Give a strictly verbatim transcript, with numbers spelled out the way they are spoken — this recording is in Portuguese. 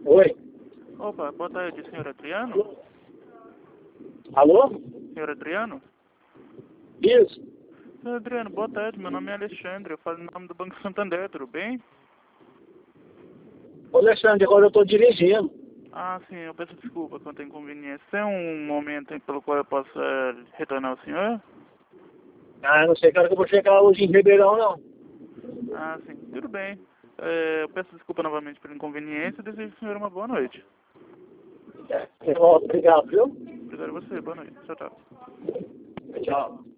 Oi. Opa, boa tarde, senhor Adriano? Alô? Senhor Adriano? Isso. Senhor Adriano, boa tarde, meu nome é Alexandre, eu falo em nome do Banco Santander, tudo bem? Ô, Alexandre, agora eu estou dirigindo. Ah, sim, eu peço desculpa quanto à inconveniência. Tem um momento em pelo qual eu possa retornar ao senhor? Ah, não sei que hora que eu vou chegar hoje em Ribeirão, não. Ah, sim, tudo bem. É, eu peço desculpa novamente pela inconveniência e desejo ao senhor uma boa noite. É, obrigado, viu? Obrigado a você, boa noite. Tchau, tchau. Tchau.